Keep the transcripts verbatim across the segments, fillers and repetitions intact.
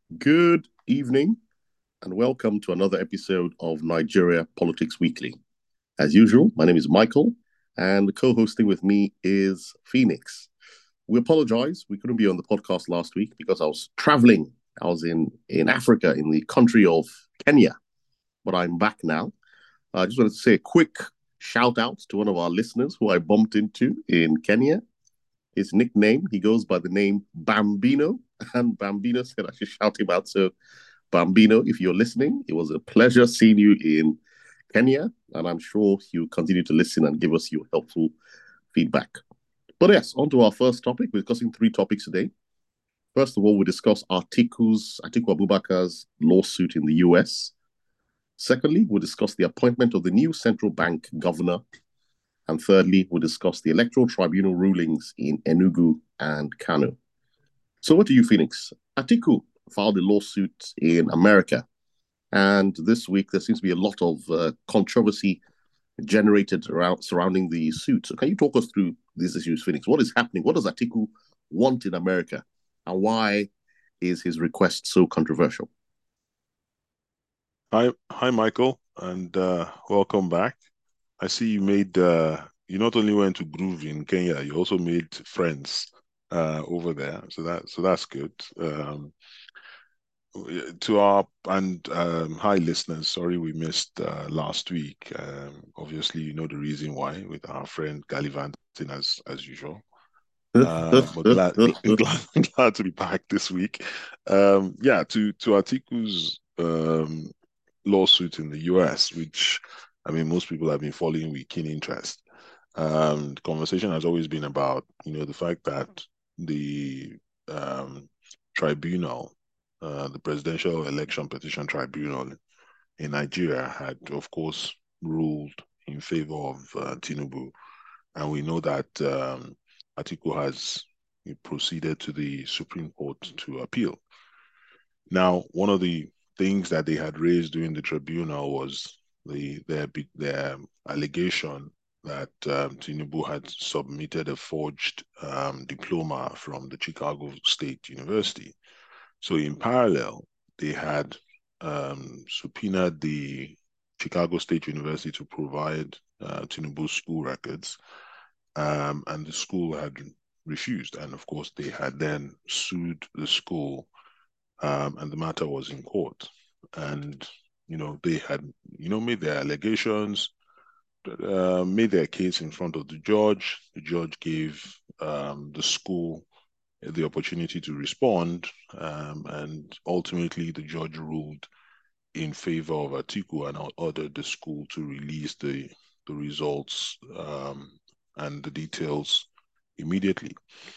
Good evening and welcome to another episode of Nigeria Politics Weekly. As usual, my name is Michael and co hosting with me is Phoenix. We apologize, we couldn't be on the podcast last week because I was traveling. I was in, in Africa, in the country of Kenya, but I'm back now. I just wanted to say a quick shout out to one of our listeners who I bumped into in Kenya. His nickname, he goes by the name Bambino, and Bambino said I should shout him out. So Bambino, if you're listening, it was a pleasure seeing you in Kenya, and I'm sure you'll continue to listen and give us your helpful feedback. But yes, on to our first topic. We're discussing three topics today. First of all, we discuss Atiku's, Atiku Abubakar's lawsuit in the U S. Secondly, we'll discuss the appointment of the new central bank governor. And thirdly, we'll discuss the electoral tribunal rulings in Enugu and Kano. So what do you, Phoenix? Atiku filed a lawsuit in America. And this week, there seems to be a lot of uh, controversy generated around surrounding the suit. So, can you talk us through these issues, Phoenix? What is happening? What does Atiku want in America? And why is his request so controversial? Hi, hi, Michael, and uh, welcome back. I see you made uh, you not only went to Groove in Kenya, you also made friends uh, over there. So that so that's good. Um, to our and um, hi, listeners. Sorry we missed uh, last week. Um, obviously, you know the reason why with our friend gallivanting as as usual. Uh, but glad glad glad to be back this week. Um, yeah, to to Atiku's um, lawsuit in the U S, which I mean most people have been following with keen interest. Um, the conversation has always been about, you know, the fact that the um, tribunal, uh, the Presidential Election Petition Tribunal in Nigeria, had, of course, ruled in favor of uh, Tinubu, and we know that um, Atiku has proceeded to the Supreme Court to appeal. Now, one of the things that they had raised during the tribunal was the their their allegation that um, Tinubu had submitted a forged um, diploma from the Chicago State University. So, in parallel, they had um, subpoenaed the Chicago State University to provide uh, Tinubu's school records, um, and the school had refused. And of course, they had then sued the school, um, and the matter was in court. And you know they had you know made their allegations, uh, made their case in front of the judge. The judge gave um, the school the opportunity to respond, um, and ultimately the judge ruled in favor of Atiku and ordered the school to release the the results um, and the details immediately.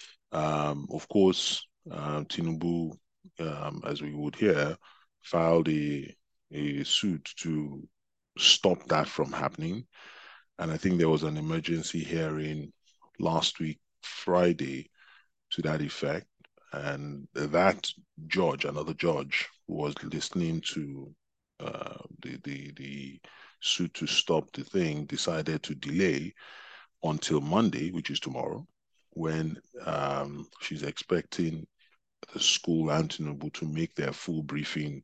Um, of course, uh, Tinubu, um, as we would hear, filed a, a suit to stop that from happening. And I think there was an emergency hearing last week, Friday, to that effect. And that judge, another judge, who was listening to uh, the, the, the suit to stop the thing, decided to delay until Monday, which is tomorrow, when um, she's expecting the school and Tinubu to make their full briefing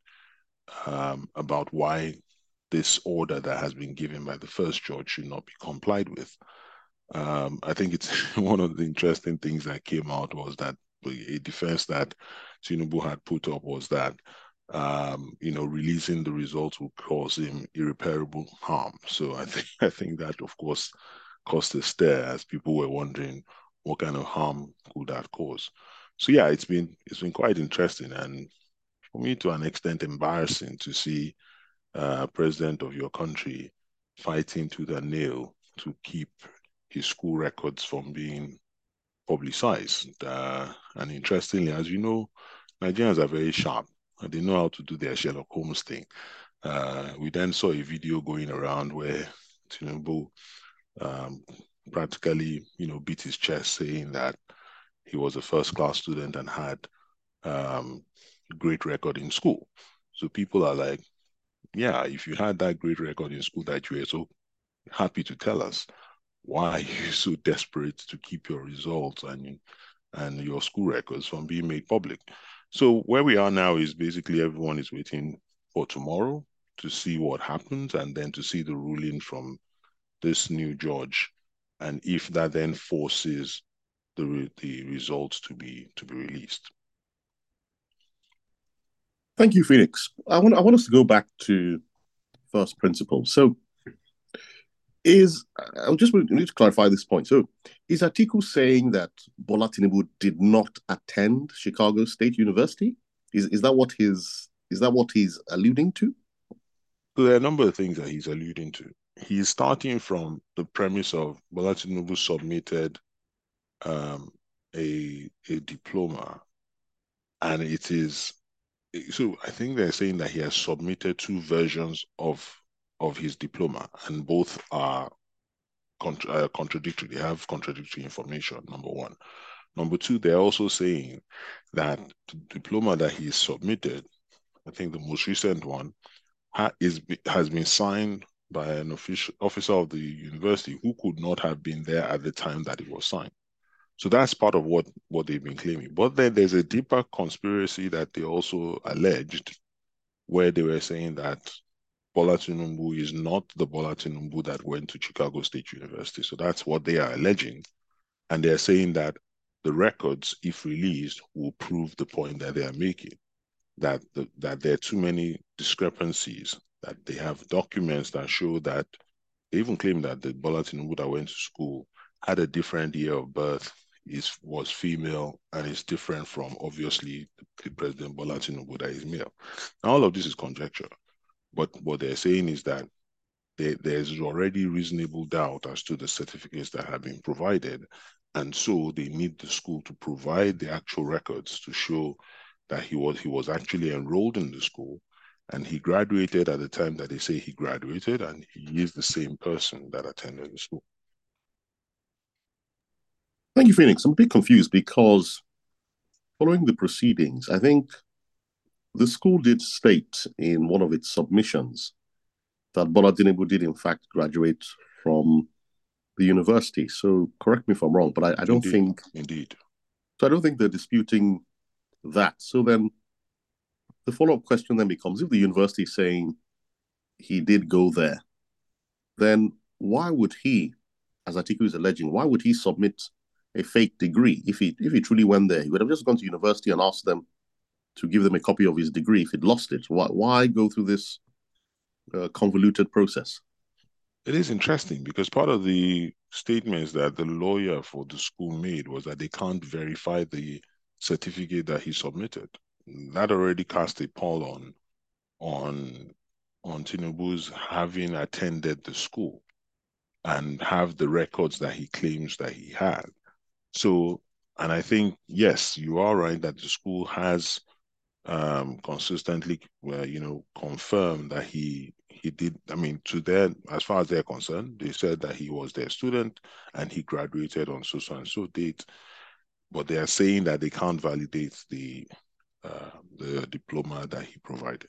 um, about why this order that has been given by the first judge should not be complied with. Um, I think it's one of the interesting things that came out was that a defense that Tinubu had put up was that um, you know, releasing the results would cause him irreparable harm. So I think I think that of course caused a stir as people were wondering what kind of harm could that cause. So yeah, it's been it's been quite interesting and for me to an extent embarrassing to see uh, president of your country fighting to the nail to keep his school records from being publicized. Uh, and interestingly, as you know, Nigerians are very sharp and they know how to do their Sherlock Holmes thing. Uh, we then saw a video going around where Tinubu um, practically, you know, beat his chest saying that he was a first class student and had um, great record in school. So people are like, yeah, if you had that great record in school that you were so happy to tell us, why are you so desperate to keep your results and and your school records from being made public? So where we are now is basically everyone is waiting for tomorrow to see what happens and then to see the ruling from this new judge, and if that then forces the re the results to be to be released. Thank you, Phoenix. I want I want us to go back to first principles. So, is I just need to clarify this point. So, is Atiku saying that Bola Tinubu did not attend Chicago State University? Is is that what his is that what he's alluding to? So there are a number of things that he's alluding to. He's starting from the premise of Bola Tinubu submitted um, a a diploma, and it is so. I think they're saying that he has submitted two versions of of his diploma, and both are contra uh, contradictory. They have contradictory information. Number one. Number two, they're also saying that the diploma that he submitted, I think the most recent one, ha is has been signed by an official officer of the university who could not have been there at the time that it was signed. So that's part of what, what they've been claiming. But then there's a deeper conspiracy that they also alleged, where they were saying that Bola Tinubu is not the Bola Tinubu that went to Chicago State University. So that's what they are alleging. And they're saying that the records, if released, will prove the point that they are making, that, the, that there are too many discrepancies, that they have documents that show that they even claim that the Bola Tinubu that went to school had a different year of birth, is was female, and is different from obviously the President Bola Tinubu that is male. Now, all of this is conjecture, but what they're saying is that there, there's already reasonable doubt as to the certificates that have been provided, and so they need the school to provide the actual records to show that he was he was actually enrolled in the school and he graduated at the time that they say he graduated, and he is the same person that attended the school. Thank you, Phoenix. I'm a bit confused because following the proceedings, I think the school did state in one of its submissions that Bola Tinubu did in fact graduate from the university. So correct me if I'm wrong, but I, I don't Indeed, think indeed. So I don't think they're disputing that. So then the follow-up question then becomes, if the university is saying he did go there, then why would he, as Atiku is alleging, why would he submit a fake degree if he if he truly went there? He would have just gone to university and asked them to give them a copy of his degree if he'd lost it. Why why go through this uh, convoluted process? It is interesting because part of the statements that the lawyer for the school made was that they can't verify the certificate that he submitted. That already cast a pall on on on Tinubu's having attended the school and have the records that he claims that he had. So, and I think, yes, you are right that the school has um, consistently, uh, you know, confirmed that he he did. I mean, to their, as far as they're concerned, they said that he was their student and he graduated on so so and so date. But they are saying that they can't validate the uh, the diploma that he provided.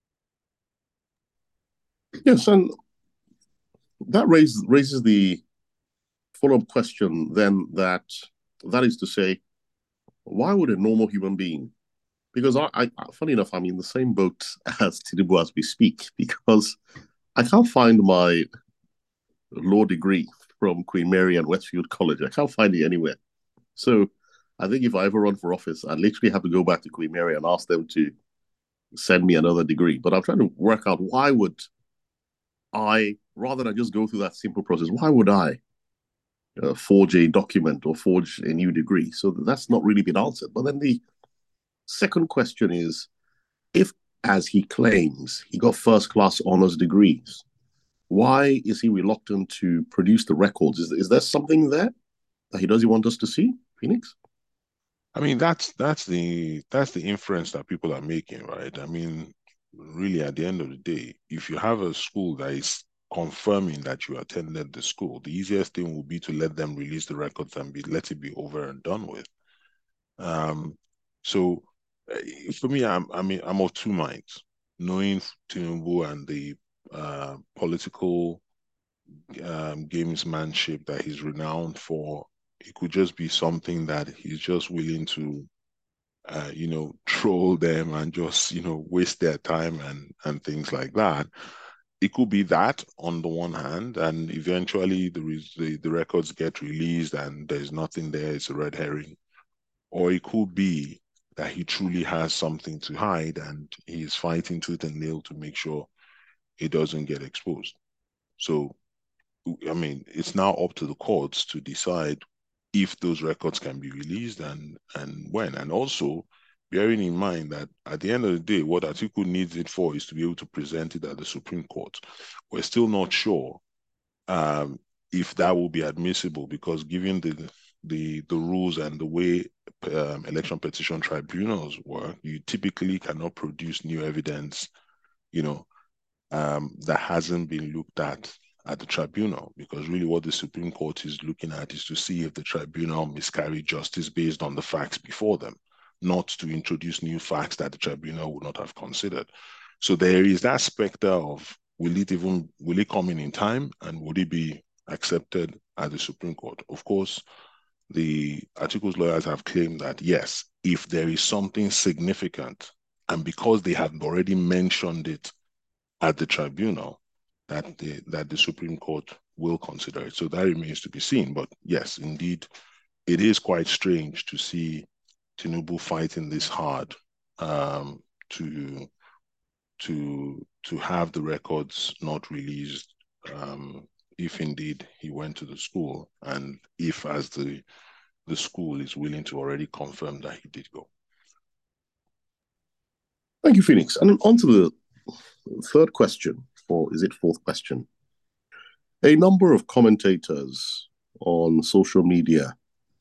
Yes, and that raises raises the follow-up question then that that is to say, why would a normal human being, because I, I funny enough, I'm in the same boat as Tinubu as we speak, because I can't find my law degree from Queen Mary and Westfield College. I can't find it anywhere. So I think if I ever run for office, I literally have to go back to Queen Mary and ask them to send me another degree. But I'm trying to work out, why would I, rather than just go through that simple process, why would I uh, forge a document or forge a new degree? So that's not really been answered. But then the second question is, if, as he claims, he got first class honors degrees, why is he reluctant to produce the records? Is, is there something there that he doesn't want us to see, Phoenix? I mean, that's that's the that's the inference that people are making, right? I mean, really, at the end of the day, if you have a school that is confirming that you attended the school, the easiest thing would be to let them release the records and be let it be over and done with. Um, so uh, for me, I'm I mean I'm of two minds. Knowing Tinubu and the uh, political um, gamesmanship that he's renowned for, it could just be something that he's just willing to, uh, you know, troll them and just, you know, waste their time and and things like that. It could be that on the one hand, and eventually the, the the records get released and there's nothing there, it's a red herring. Or it could be that he truly has something to hide and he's fighting tooth and nail to make sure it doesn't get exposed. So, I mean, it's now up to the courts to decide if those records can be released and and when. And also bearing in mind that at the end of the day, what Atiku needs it for is to be able to present it at the Supreme Court. We're still not sure um, if that will be admissible because given the the the rules and the way um, election petition tribunals work, you typically cannot produce new evidence, you know, um, that hasn't been looked at at the tribunal, because really what the Supreme Court is looking at is to see if the tribunal miscarried justice based on the facts before them, not to introduce new facts that the tribunal would not have considered. So there is that specter of will it even will it come in in time and would it be accepted at the Supreme Court? Of course, the Atiku's lawyers have claimed that yes, if there is something significant, and because they have already mentioned it at the tribunal, that the that the Supreme Court will consider it. So that remains to be seen. But yes, indeed, it is quite strange to see Tinubu fighting this hard um, to to to have the records not released, um, if indeed he went to the school, and if as the the school is willing to already confirm that he did go. Thank you, Phoenix. And on to the third question, or is it fourth question? A number of commentators on social media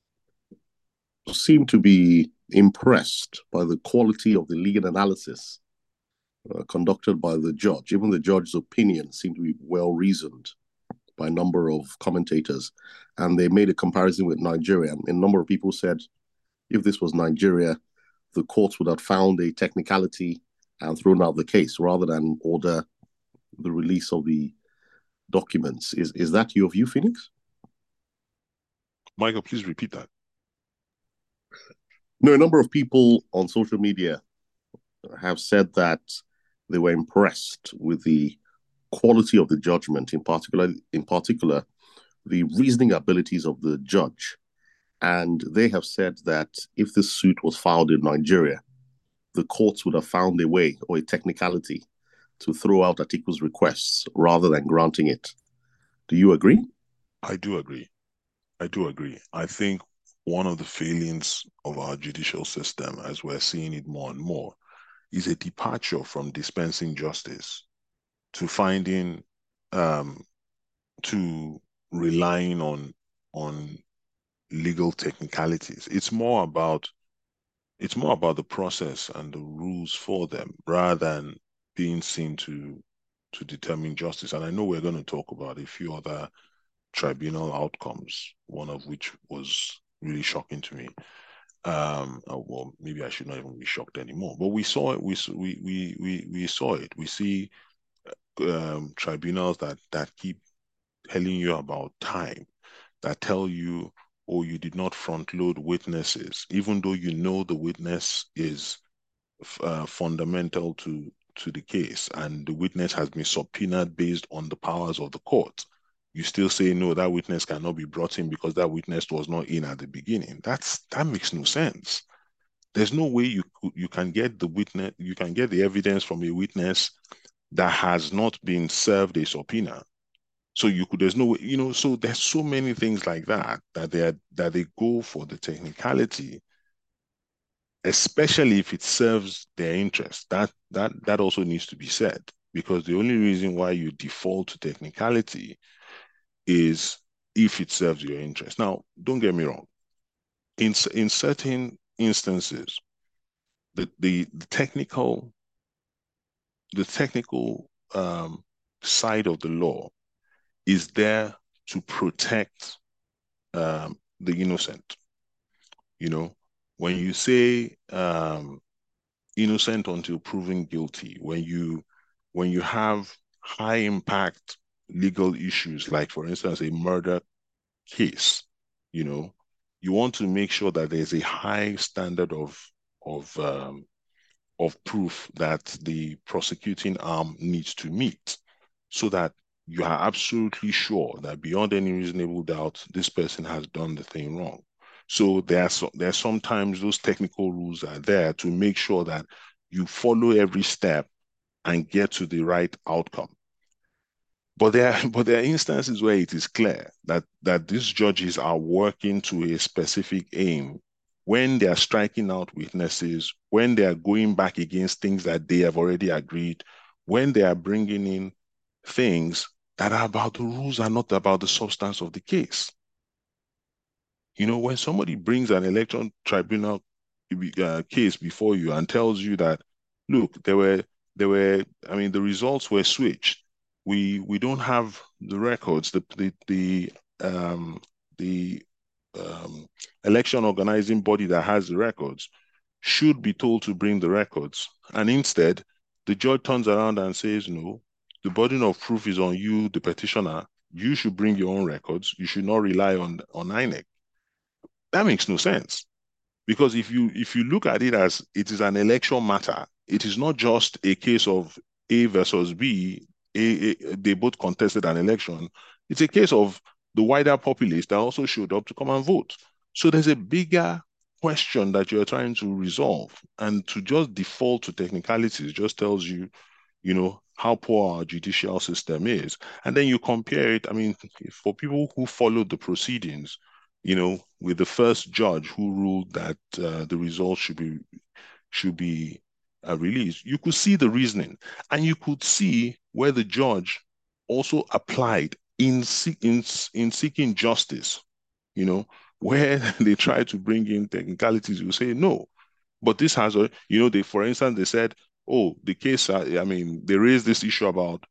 seem to be impressed by the quality of the legal analysis uh, conducted by the judge. Even the judge's opinion seemed to be well reasoned by a number of commentators. And they made a comparison with Nigeria. And a number of people said, if this was Nigeria, the courts would have found a technicality and thrown out the case rather than order the release of the documents. Is is that your view, Phoenix? Michael, please repeat that. No, a number of people on social media have said that they were impressed with the quality of the judgment, in particular, in particular, the reasoning abilities of the judge. And they have said that if this suit was filed in Nigeria, the courts would have found a way or a technicality to throw out Atiku's requests rather than granting it. Do you agree? I do agree. I do agree. I think one of the failings of our judicial system, as we're seeing it more and more, is a departure from dispensing justice to finding, um, to relying on on legal technicalities. It's more about it's more about the process and the rules for them rather than being seen to to determine justice. And I know we're going to talk about a few other tribunal outcomes, one of which was really shocking to me. Um, uh, well, maybe I should not even be shocked anymore. But we saw it. We we we we we saw it. We see um, tribunals that that keep telling you about time, that tell you, oh, you did not front load witnesses, even though you know the witness is uh, fundamental to to the case, and the witness has been subpoenaed based on the powers of the court. You still say no, that witness cannot be brought in because that witness was not in at the beginning. That's that makes no sense. There's no way you you can get the witness, you can get the evidence from a witness that has not been served a subpoena. So you could, there's no way, you know, so there's so many things like that that they are, that they go for the technicality, especially if it serves their interest. That that that also needs to be said, because the only reason why you default to technicality is if it serves your interest. Now, don't get me wrong. In in certain instances, the the, the technical the technical um, side of the law is there to protect um, the innocent. You know, when you say um, innocent until proven guilty, when you when you have high impact legal issues, like for instance a murder case, you know, you want to make sure that there's a high standard of of um, of proof that the prosecuting arm needs to meet, so that you are absolutely sure that beyond any reasonable doubt, this person has done the thing wrong. So there are, so, there are sometimes those technical rules are there to make sure that you follow every step and get to the right outcome. But there, are, but there are instances where it is clear that, that these judges are working to a specific aim when they are striking out witnesses, when they are going back against things that they have already agreed, when they are bringing in things that are about the rules and not about the substance of the case. You know, when somebody brings an election tribunal uh, case before you and tells you that, look, there were, there were, I mean, the results were switched. We we don't have the records. The the the um the um, election organizing body that has the records should be told to bring the records, and instead, the judge turns around and says, no, the burden of proof is on you, the petitioner. You should bring your own records. You should not rely on on I N E C. That makes no sense. Because if you if you look at it as it is an election matter, it is not just a case of A versus B. A, A, they both contested an election. It's a case of the wider populace that also showed up to come and vote. So there's a bigger question that you're trying to resolve, and to just default to technicalities just tells you, you know, how poor our judicial system is. And then you compare it, I mean, for people who followed the proceedings, you know, with the first judge who ruled that uh, the results should be should be uh, released, you could see the reasoning, and you could see where the judge also applied in in in seeking justice. You know, where they try to bring in technicalities, you say no, but this has a, you know, they, for instance, they said, oh, the case, uh, I mean, they raised this issue about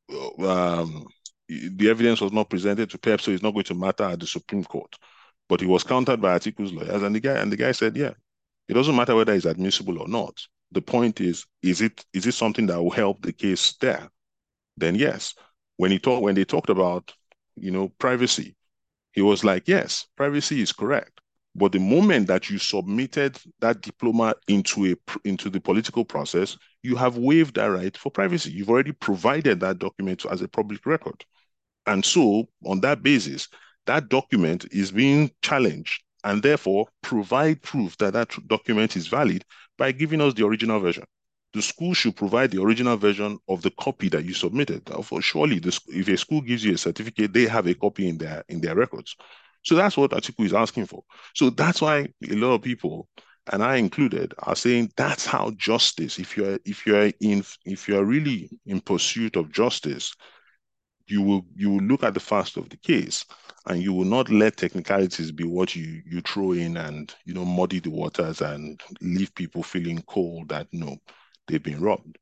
uh, um, the evidence was not presented to P E P, so it's not going to matter at the Supreme Court. But it was countered by Atiku's lawyers, and the guy and the guy said, yeah, it doesn't matter whether it's admissible or not. The point is, is it is it something that will help the case there? Then yes. When he talked, when they talked about, you know, privacy, he was like, yes, privacy is correct. But the moment that you submitted that diploma into a into the political process, you have waived that right for privacy. You've already provided that document as a public record. And so, on that basis, that document is being challenged, and therefore provide proof that that document is valid by giving us the original version. The school should provide the original version of the copy that you submitted. Therefore, surely, this, if a school gives you a certificate, they have a copy in their in their records. So that's what Atiku is asking for. So that's why a lot of people, and I included, are saying that's how justice. If you're if you're in if you're really in pursuit of justice, you will you will look at the facts of the case, and you will not let technicalities be what you you throw in and, you know, muddy the waters and leave people feeling cold that no, they've been robbed.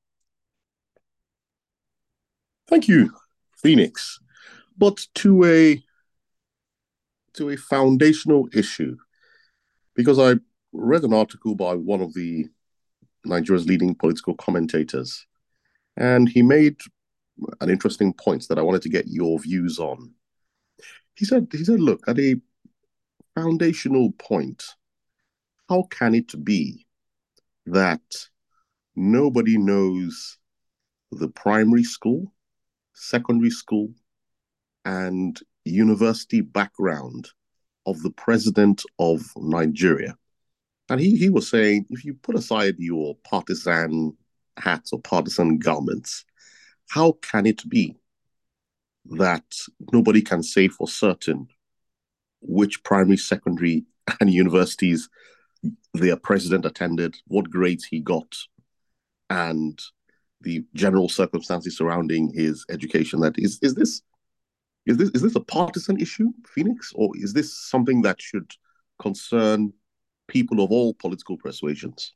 Thank you, Phoenix. But to a to a foundational issue, because I read an article by one of the Nigeria's leading political commentators, and he made an interesting point that I wanted to get your views on. He said, he said, look, at a foundational point, how can it be that nobody knows the primary school, secondary school, and university background of the president of Nigeria? And he, he was saying, if you put aside your partisan hats or partisan garments, how can it be that nobody can say for certain which primary, secondary, and universities their president attended, what grades he got, and the general circumstances surrounding his education? That is, is this is this is this a partisan issue, Phoenix, or is this something that should concern people of all political persuasions?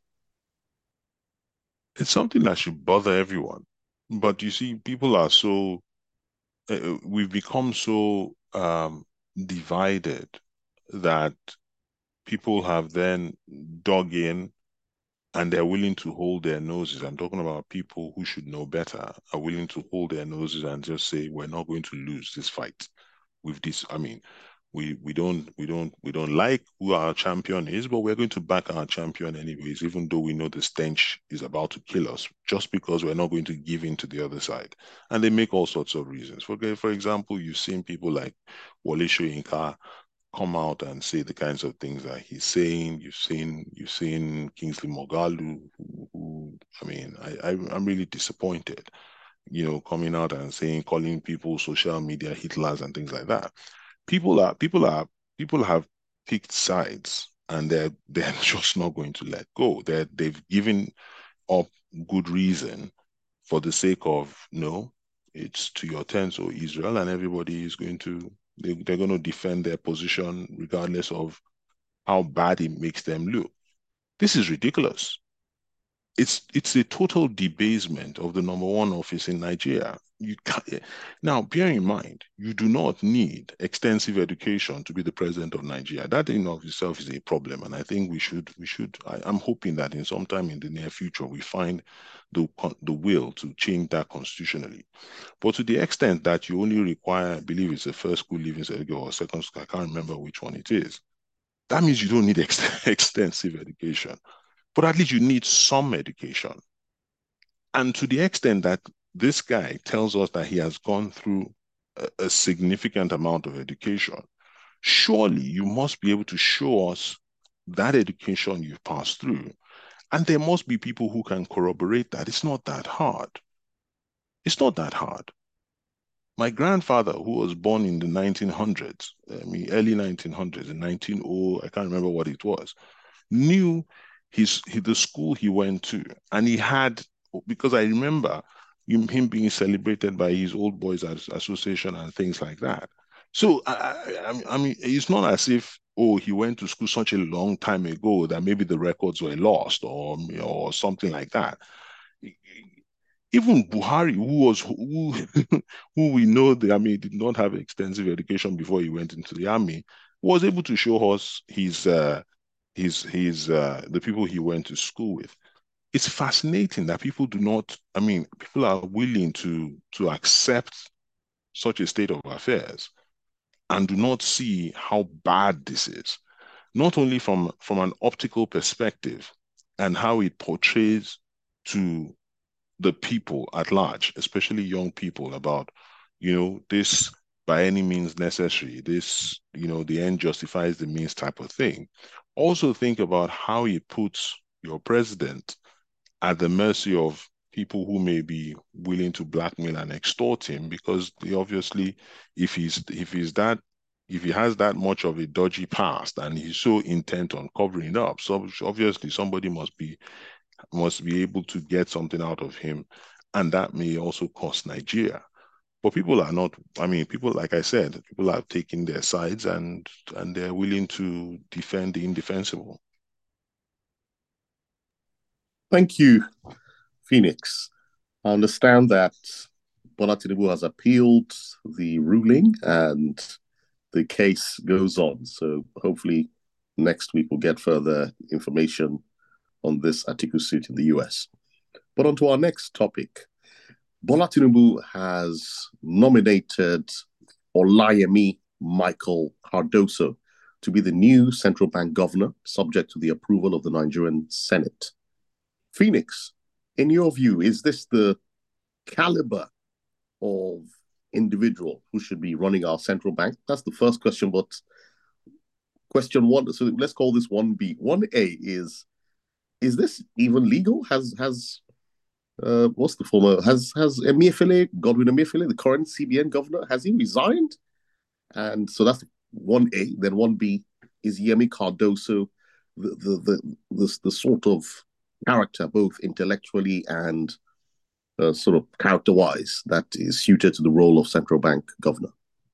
It's something that should bother everyone. But you see, people are so, uh, we've become so um, divided that people have then dug in and they're willing to hold their noses. I'm talking about people who should know better, are willing to hold their noses and just say, we're not going to lose this fight with this. I mean, We we don't we don't we don't like who our champion is, but we're going to back our champion anyways, even though we know the stench is about to kill us, just because we're not going to give in to the other side. And they make all sorts of reasons. For for example, you've seen people like Wole Soyinka come out and say the kinds of things that he's saying. You've seen you've seen Kingsley Moghalu, who, who I mean, I, I I'm really disappointed, you know, coming out and saying, calling people social media Hitlers and things like that. People are people are people have picked sides, and they're they're just not going to let go. They're they've given up good reason for the sake of no, it's to your tent, so Israel, and everybody is going to they, they're going to defend their position regardless of how bad it makes them look. This is ridiculous. It's it's a total debasement of the number one office in Nigeria. You can't, now, bear in mind, you do not need extensive education to be the president of Nigeria. That in of itself is a problem, and I think we should we should. I, I'm hoping that in some time in the near future we find the the will to change that constitutionally. But to the extent that you only require, I believe it's a first school leaving certificate or second school, I can't remember which one it is. That means you don't need ex extensive education, but at least you need some education. And to the extent that this guy tells us that he has gone through a, a significant amount of education, surely you must be able to show us that education you've passed through. And there must be people who can corroborate that. It's not that hard. It's not that hard. My grandfather, who was born in the nineteen hundreds, I mean, early nineteen hundreds, in nineteen oh, I can't remember what it was, knew his, his the school he went to, and he had, because I remember him, him being celebrated by his old boys association and things like that. So I, I, I mean, it's not as if oh he went to school such a long time ago that maybe the records were lost or or something like that. Even Buhari, who was who, who we know the army did not have extensive education before he went into the army, was able to show us his uh, his his uh, the people he went to school with. It's fascinating that people do not. I mean, people are willing to to accept such a state of affairs and do not see how bad this is. Not only from from an optical perspective and how it portrays to the people at large, especially young people, about, you know, this by any means necessary, this, you know, the end justifies the means type of thing. Also think about how it puts your president at the mercy of people who may be willing to blackmail and extort him, because they obviously, if he's if he's that if he has that much of a dodgy past and he's so intent on covering it up, so obviously somebody must be must be able to get something out of him, and that may also cost Nigeria. But people are not, I mean, people, like I said, people are taking their sides and and they're willing to defend the indefensible. Thank you, Phoenix. I understand that Bola Tinubu has appealed the ruling and the case goes on. So hopefully next week we'll get further information on this article suit in the U S. But on to our next topic. Bola Tinubu has nominated Olayemi Michael Cardoso to be the new central bank governor, subject to the approval of the Nigerian Senate. Phoenix, in your view, is this the caliber of individual who should be running our central bank? That's the first question. But question one, so let's call this one B. One A is, is this even legal? Has has uh, what's the former? Has has Emefiele, Godwin Emefiele, the current C B N governor, has he resigned? And so that's one A. Then one B is Yemi Cardoso, the the the the, the sort of character, both intellectually and uh, sort of character-wise, that is suited to the role of central bank governor?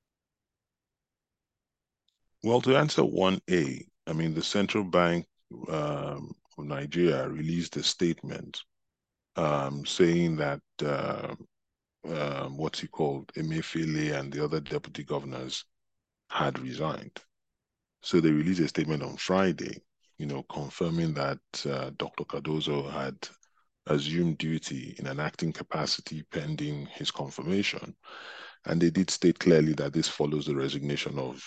Well, to answer one A, I mean, the Central Bank um, of Nigeria released a statement um, saying that uh, uh, what's he called, Emefiele and the other deputy governors had resigned. So they released a statement on Friday, you know, confirming that uh, Doctor Cardoso had assumed duty in an acting capacity pending his confirmation. And they did state clearly that this follows the resignation of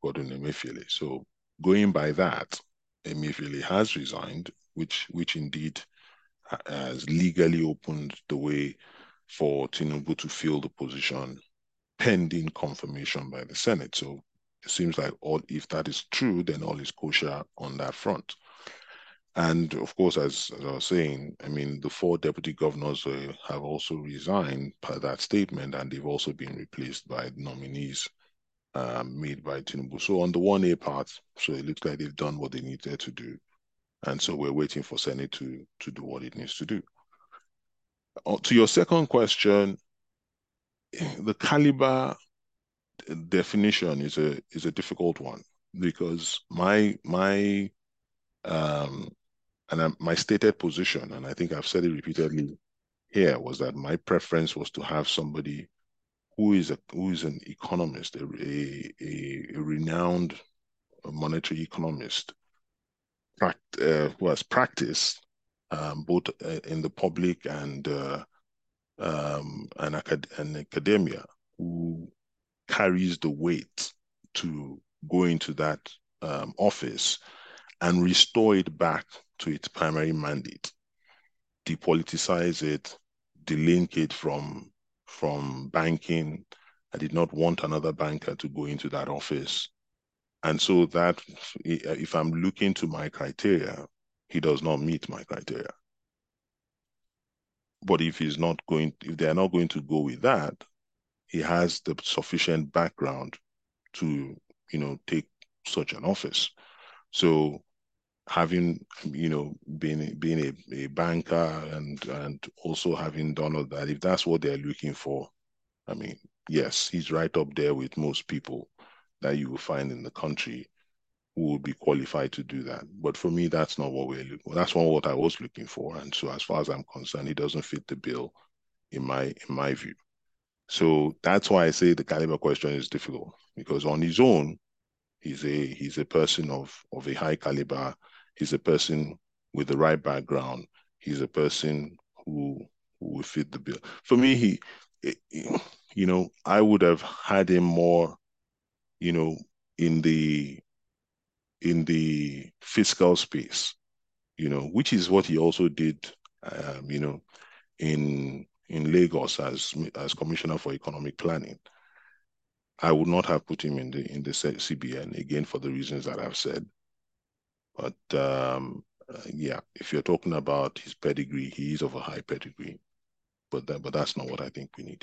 Godwin Emefiele. So going by that, Emefiele has resigned, which which indeed has legally opened the way for Tinubu to fill the position pending confirmation by the Senate. So it seems like all, if that is true, then all is kosher on that front. And of course, as, as I was saying, I mean, the four deputy governors uh, have also resigned per that statement, and they've also been replaced by nominees um, made by Tinubu. So on the one A part, so it looks like they've done what they needed to do. And so we're waiting for Senate to, to do what it needs to do. Uh, to your second question, the caliber definition is a is a difficult one because my my um and I, my stated position, and I think I've said it repeatedly here, was that my preference was to have somebody who is a who is an economist, a a, a renowned monetary economist, uh, who has practiced um, both uh, in the public and uh, um, and, acad- and academia, who carries the weight to go into that um, office and restore it back to its primary mandate, depoliticize it, delink it from from banking. I did not want another banker to go into that office. And so that if I'm looking to my criteria, he does not meet my criteria. But if he's not going, if they're not going to go with that, he has the sufficient background to, you know, take such an office. So having, you know, being being a, a banker and and also having done all that, if that's what they're looking for, I mean, yes, he's right up there with most people that you will find in the country who would be qualified to do that. But for me, that's not what we're looking for. That's not what I was looking for. And so as far as I'm concerned, he doesn't fit the bill in my in my view. So that's why I say the caliber question is difficult, because on his own, he's a he's a person of of a high caliber. He's a person with the right background. He's a person who who will fit the bill. For me, he, you know, I would have had him more, you know, in the in the fiscal space, you know, which is what he also did, um, you know, in in Lagos as as Commissioner for Economic Planning. I would not have put him in the in the C B N again for the reasons that I've said. But um, uh, yeah, if you're talking about his pedigree, he is of a high pedigree. But that, but that's not what I think we need.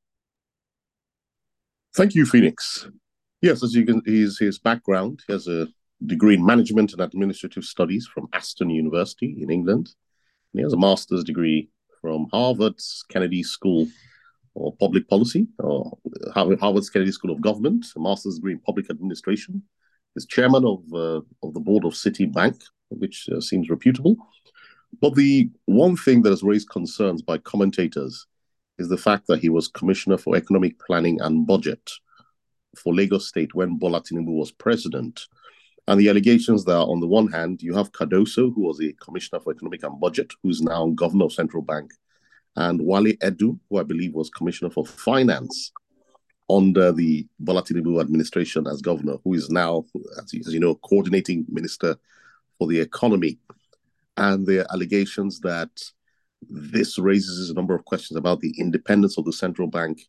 Thank you, Phoenix. Yes, as you can, his his background. He has a degree in management and administrative studies from Aston University in England. And he has a master's degree from Harvard's Kennedy School of Public Policy, or Harvard's Kennedy School of Government, a master's degree in public administration. He's chairman of uh, of the board of Citibank, which uh, seems reputable. But the one thing that has raised concerns by commentators is the fact that he was Commissioner for Economic Planning and Budget for Lagos State when Bola Tinubu was president. And the allegations that, on the one hand, you have Cardoso, who was a Commissioner for Economic and Budget, who's now Governor of Central Bank, and Wale Edu, who I believe was Commissioner for Finance under the Bola Tinubu administration as governor, who is now, as you know, coordinating minister for the economy. And there are allegations that this raises a number of questions about the independence of the central bank.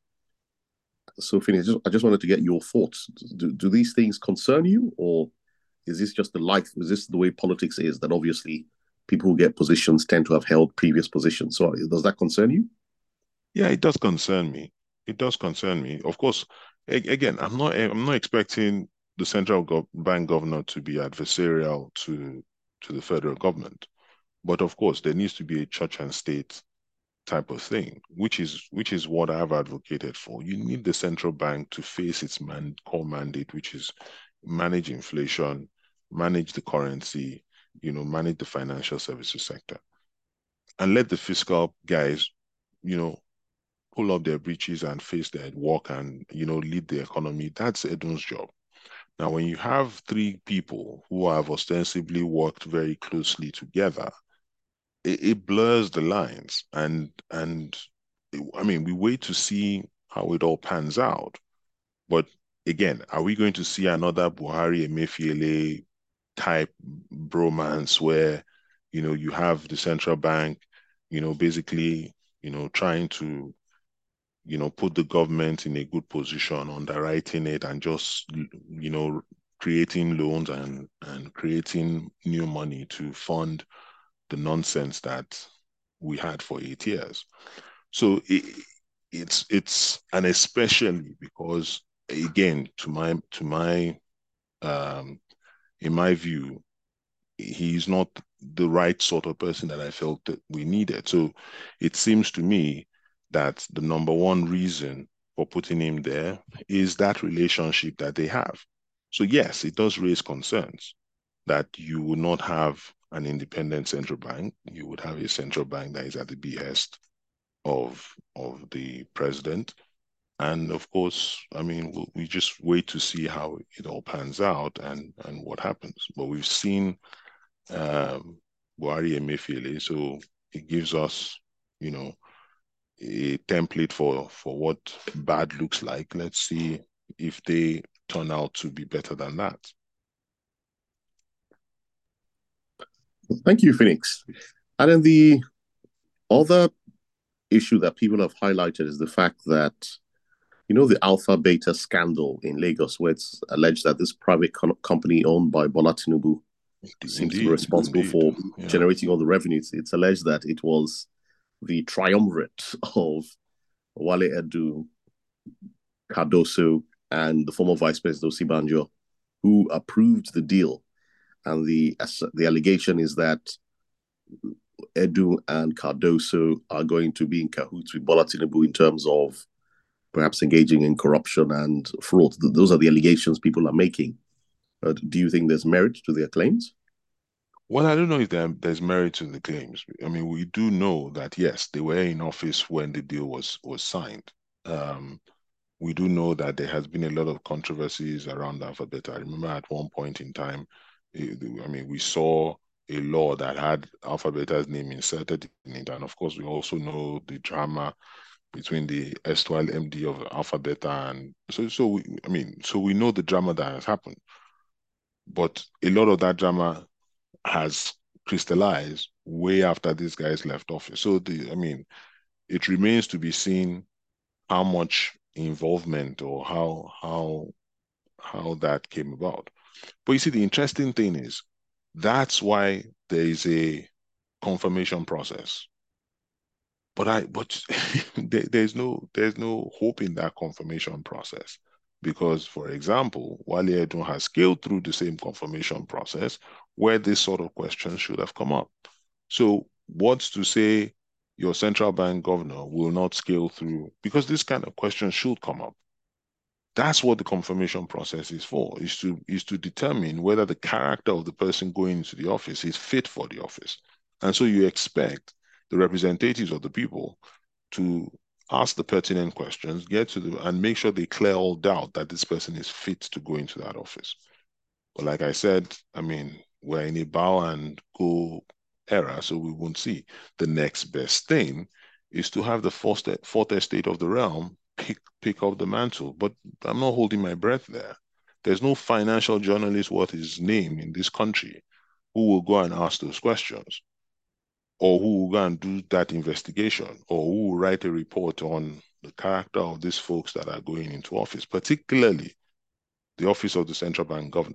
So, Finney, I just, I just wanted to get your thoughts. Do, do these things concern you, or is this just the life? Is this the way politics is? That obviously people who get positions tend to have held previous positions. So, does that concern you? Yeah, it does concern me. It does concern me. Of course, again, I'm not I'm not expecting the central go bank governor to be adversarial to to the federal government. But of course, there needs to be a church and state type of thing, which is which is what I've advocated for. You need the central bank to face its man, core mandate, which is manage inflation, manage the currency, you know, manage the financial services sector, and let the fiscal guys, you know, pull up their breeches and face their work and, you know, lead the economy. That's Edun's job. Now, when you have three people who have ostensibly worked very closely together, it, it blurs the lines. And and I mean, we wait to see how it all pans out. But again, are we going to see another Buhari Emefiele type bromance where, you know, you have the central bank, you know, basically, you know, trying to, you know, put the government in a good position, underwriting it and just, you know, creating loans and, and creating new money to fund the nonsense that we had for eight years. So it, it's it's and especially because again, to my to my um in my view, he's not the right sort of person that I felt that we needed. So it seems to me that the number one reason for putting him there is that relationship that they have. So yes, it does raise concerns that you would not have an independent central bank. You would have a central bank that is at the behest of of the president. And of course, I mean, we'll, we just wait to see how it all pans out and and what happens. But we've seen um, Buhari Emefiele, so it gives us, you know, a template for for what bad looks like. Let's see if they turn out to be better than that. Thank you, Phoenix. And then the other issue that people have highlighted is the fact that, you know, the Alpha Beta scandal in Lagos, where it's alleged that this private com- company owned by Bola Tinubu seems to be Indeed, responsible indeed. for Yeah. generating all the revenues. It's alleged that it was the triumvirate of Wale Edu, Cardoso, and the former Vice President Osibanjo who approved the deal. And the the allegation is that Edu and Cardoso are going to be in cahoots with Bola Tinubu in terms of perhaps engaging in corruption and fraud. Those are the allegations people are making. Uh, do you think there's merit to their claims? Well, I don't know if there, there's merit to the claims. I mean, we do know that yes, they were in office when the deal was was signed. Um, we do know that there has been a lot of controversies around Alpha Beta. I remember at one point in time, eh, I mean, we saw a law that had Alpha Beta's name inserted in it, and of course, we also know the drama between the erstwhile M D of Alpha Beta, and so so we, I mean, so we know the drama that has happened, but a lot of that drama has crystallized way after these guys left office. So the, I mean, it remains to be seen how much involvement or how how how that came about. But you see, the interesting thing is that's why there is a confirmation process. But I but there, there's no there's no hope in that confirmation process. Because, for example, Wale Edun has scaled through the same confirmation process where this sort of question should have come up. So what's to say your central bank governor will not scale through? Because this kind of question should come up. That's what the confirmation process is for, is to is to determine whether the character of the person going into the office is fit for the office. And so you expect the representatives of the people to ask the pertinent questions, get to the and make sure they clear all doubt that this person is fit to go into that office. But like I said, I mean, we're in a bow and go era, so we won't see. The next best thing is to have the fourth, fourth estate of the realm pick pick up the mantle. But I'm not holding my breath there. There's no financial journalist worth his name in this country who will go and ask those questions, or who will go and do that investigation, or who will write a report on the character of these folks that are going into office, particularly the office of the central bank governor.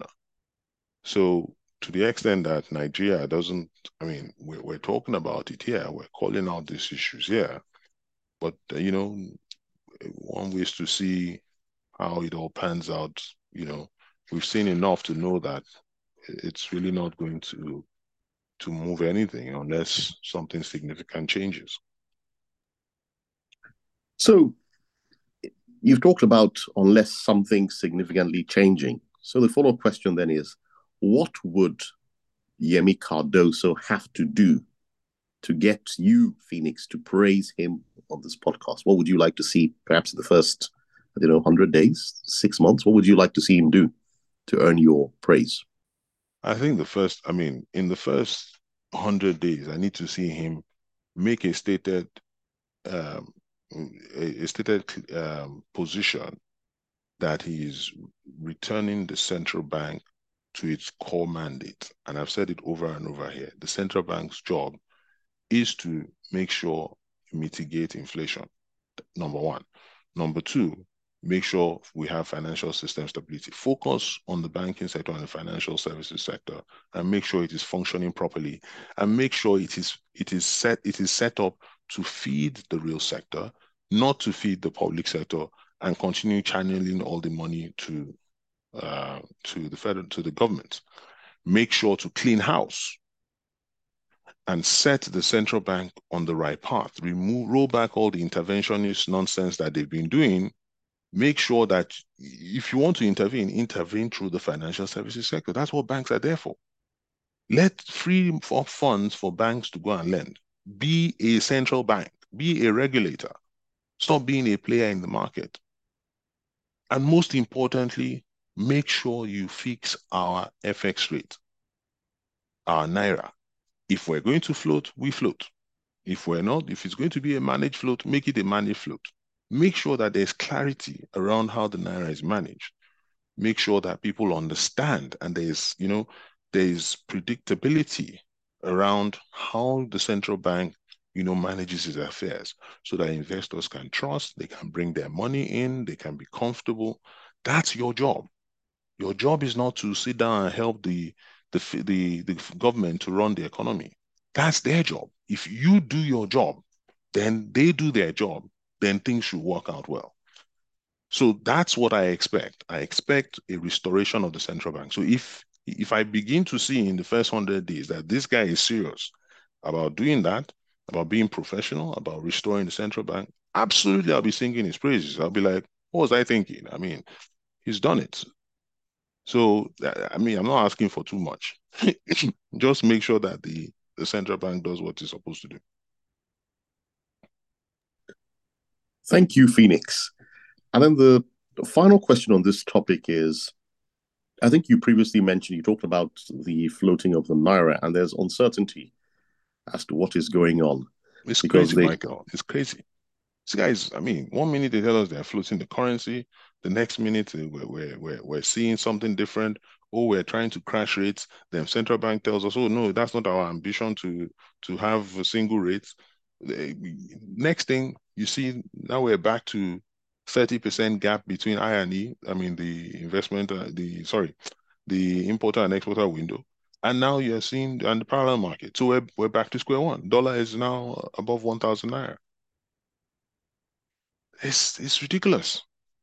So to the extent that Nigeria doesn't, I mean, we're, we're talking about it here, we're calling out these issues here, but uh, you know, one way is to see how it all pans out. You know, we've seen enough to know that it's really not going to to move anything unless something significant changes. So you've talked about unless something significantly changing. So the follow-up question then is, what would Yemi Cardoso have to do to get you, Phoenix, to praise him on this podcast? What would you like to see perhaps in the first, I don't know, one hundred days, six months? What would you like to see him do to earn your praise? I think the first, I mean, in the first one hundred days, I need to see him make a stated um, a, a stated um, position that he is returning the central bank to its core mandate. And I've said it over and over here. The central bank's job is to make sure you mitigate inflation, number one. Number two, make sure we have financial system stability. Focus on the banking sector and the financial services sector and make sure it is functioning properly and make sure it is it is set it is set up to feed the real sector, not to feed the public sector and continue channeling all the money to uh, to the federal to the government. Make sure to clean house and set the central bank on the right path. Remove, roll back all the interventionist nonsense that they've been doing. Make sure that if you want to intervene, intervene through the financial services sector. That's what banks are there for. Let free for funds for banks to go and lend. Be a central bank. Be a regulator. Stop being a player in the market. And most importantly, make sure you fix our F X rate, our Naira. If we're going to float, we float. If we're not, if it's going to be a managed float, make it a managed float. Make sure that there's clarity around how the Naira is managed. Make sure that people understand and there's, you know, there's predictability around how the central bank, you know, manages its affairs so that investors can trust, they can bring their money in, they can be comfortable. That's your job. Your job is not to sit down and help the the, the, the government to run the economy. That's their job. If you do your job, then they do their job, then things should work out well. So that's what I expect. I expect a restoration of the central bank. So if if I begin to see in the first hundred days that this guy is serious about doing that, about being professional, about restoring the central bank, absolutely I'll be singing his praises. I'll be like, what was I thinking? I mean, he's done it. So, I mean, I'm not asking for too much. Just make sure that the, the central bank does what it's supposed to do. Thank you, Phoenix. And then the final question on this topic is, I think you previously mentioned, you talked about the floating of the Naira, and there's uncertainty as to what is going on. It's crazy, they, Michael. It's crazy. These guys, I mean, one minute they tell us they're floating the currency, the next minute we're, we're, we're, we're seeing something different, or we're trying to crash rates. Then central bank tells us, oh, no, that's not our ambition to, to have a single rates. Next thing you see, now we're back to thirty percent gap between I and E, I mean, the investment, uh, the, sorry, the importer and exporter window. And now you're seeing and the parallel market. So we're, we're back to square one. Dollar is now above one thousand naira. It's it's ridiculous.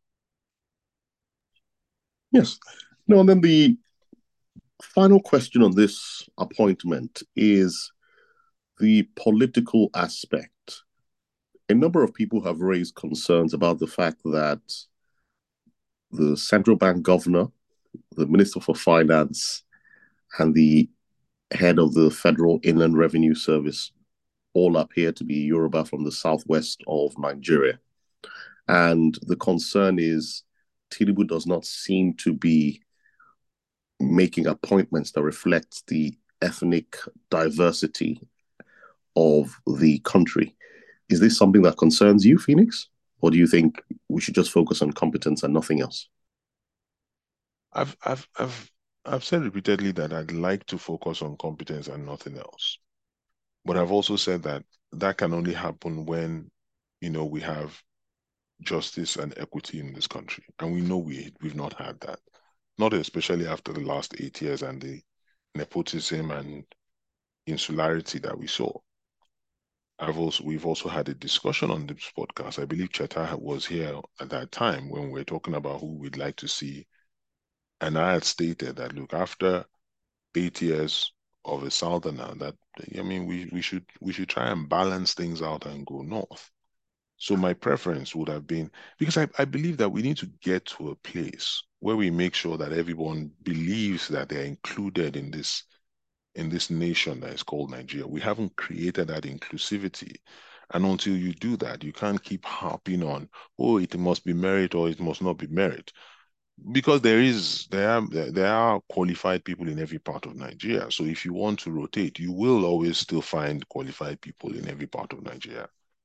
Yes. No, and then the final question on this appointment is the political aspect. A number of people have raised concerns about the fact that the central bank governor, the minister for finance, and the head of the Federal Inland Revenue Service all appear to be Yoruba from the southwest of Nigeria. And the concern is Tinubu does not seem to be making appointments that reflect the ethnic diversity of the country. Is this something that concerns you, Phoenix? Or do you think we should just focus on competence and nothing else? I've I've I've I've said repeatedly that I'd like to focus on competence and nothing else. But I've also said that that can only happen when, you know, we have justice and equity in this country. And we know we, we've not had that, not especially after the last eight years and the nepotism and insularity that we saw. I've also we've also had a discussion on this podcast. I believe Cheta was here at that time when we were talking about who we'd like to see. And I had stated that, look, after eight years of a southerner, that I mean we, we should we should try and balance things out and go north. So my preference would have been, because I, I believe that we need to get to a place where we make sure that everyone believes that they're included in this in this nation that is called Nigeria. We haven't created that inclusivity. And until you do that, you can't keep harping on, oh, it must be merit or it must not be merit. Because there is there are there are qualified people in every part of Nigeria. So if you want to rotate, you will always still find qualified people in every part of Nigeria.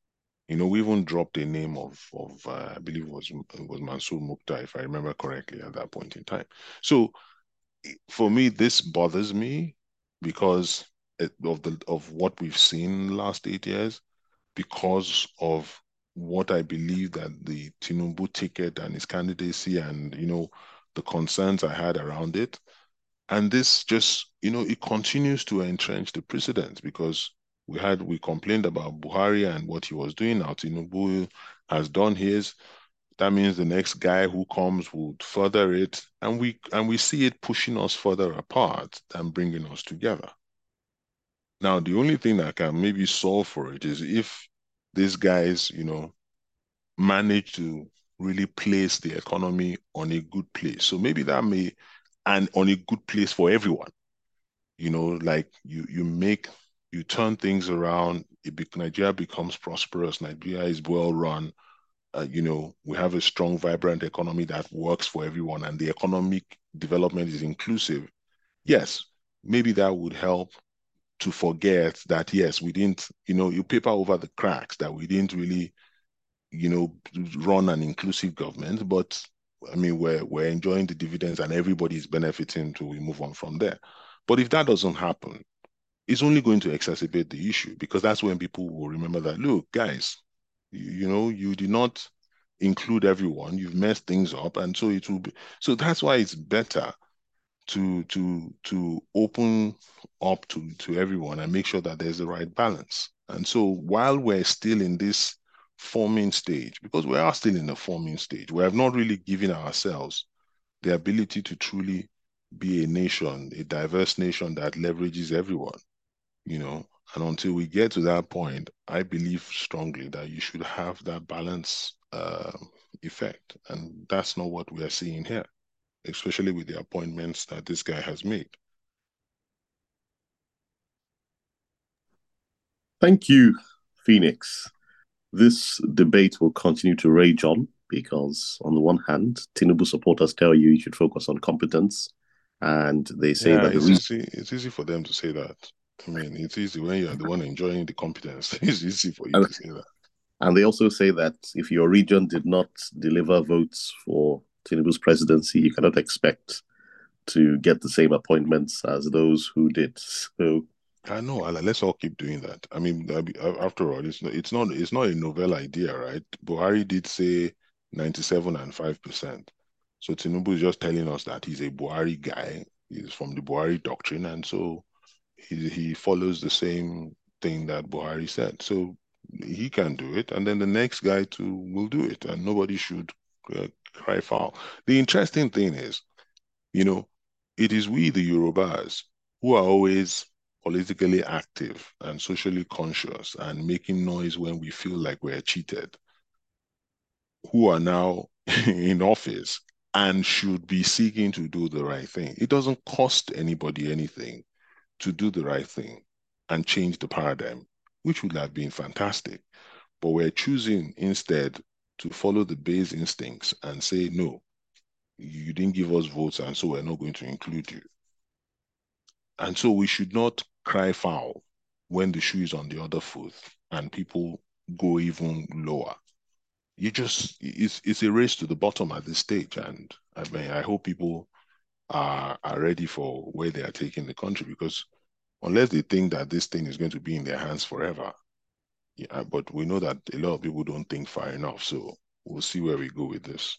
You know, we even dropped a name of, of uh, I believe it was, it was Mansour Mukhtar, if I remember correctly at that point in time. So for me, this bothers me because of the of what we've seen in the last eight years, because of what I believe that the Tinubu ticket and his candidacy and, you know, the concerns I had around it. And this just, you know, it continues to entrench the precedent because we had, we complained about Buhari and what he was doing. Now Tinubu has done his. That means the next guy who comes would further it, and we and we see it pushing us further apart than bringing us together. Now, the only thing that can maybe solve for it is if these guys, you know, manage to really place the economy on a good place. So maybe that may, and on a good place for everyone. You know, like you you make you turn things around. It be, Nigeria becomes prosperous. Nigeria is well run. Uh, you know, we have a strong, vibrant economy that works for everyone, and the economic development is inclusive. Yes, maybe that would help to forget that, yes, we didn't, you know, you paper over the cracks that we didn't really, you know, run an inclusive government, but I mean, we're, we're enjoying the dividends and everybody's benefiting until we move on from there. But if that doesn't happen, it's only going to exacerbate the issue because that's when people will remember that, look, guys, you, you know, you did not include everyone, you've messed things up. And so it will be, so that's why it's better to to to open up to to everyone and make sure that there's the right balance. And so while we're still in this forming stage, because we are still in the forming stage, we have not really given ourselves the ability to truly be a nation, a diverse nation that leverages everyone, you know. And until we get to that point, I believe strongly that you should have that balance uh, effect. And that's not what we are seeing here, especially with the appointments that this guy has made. Thank you, Phoenix. This debate will continue to rage on because, on the one hand, Tinubu supporters tell you you should focus on competence, and they say Yeah, that the it's reason. easy. It's easy for them to say that. I mean, it's easy when you're the one enjoying the competence. It's easy for you And, to say that. and they also say that if your region did not deliver votes for Tinubu's presidency, you cannot expect to get the same appointments as those who did. So, I know, and let's all keep doing that. I mean, after all, it's not, it's not, it's not a novel idea, right? Buhari did say ninety-seven and five percent. So Tinubu is just telling us that he's a Buhari guy. He's from the Buhari doctrine, and so he he follows the same thing that Buhari said. So he can do it, and then the next guy too will do it, and nobody should uh, cry foul. The interesting thing is, you know, it is we, the Yorubas, who are always politically active and socially conscious and making noise when we feel like we're cheated, who are now in office and should be seeking to do the right thing. It doesn't cost anybody anything to do the right thing and change the paradigm, which would have been fantastic. But we're choosing instead to follow the base instincts and say, no, you didn't give us votes, and so we're not going to include you. And so we should not cry foul when the shoe is on the other foot and people go even lower. You just, it's, it's a race to the bottom at this stage. And I mean, I hope people are, are ready for where they are taking the country because unless they think that this thing is going to be in their hands forever, yeah, but we know that a lot of people don't think far enough. So we'll see where we go with this.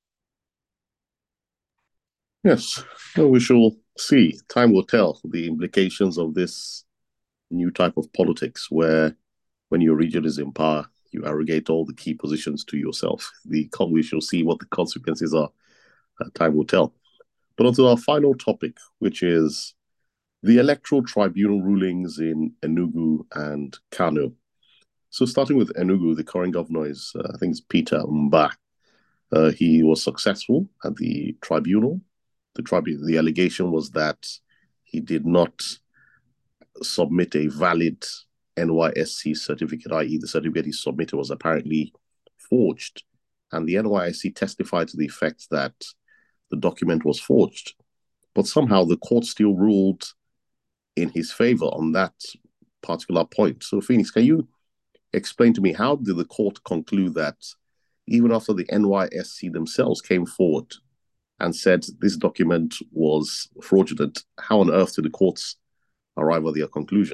yes, well, we shall see. Time will tell the implications of this new type of politics where when your region is in power, you arrogate all the key positions to yourself. The we shall see what the consequences are. Uh, time will tell. But on to our final topic, which is the electoral tribunal rulings in Enugu and Kano. So, starting with Enugu, the current governor is, uh, I think, it's Peter Mba. Uh, he was successful at the tribunal. The tribunal, the allegation was that he did not submit a valid N Y S C certificate, that is, the certificate he submitted was apparently forged. And the N Y S C testified to the effect that the document was forged. But somehow the court still ruled in his favor on that particular point. So, Phoenix, can you explain to me, how did the court conclude that even after the N Y S C themselves came forward and said this document was fraudulent, how on earth did the courts arrive at their conclusion?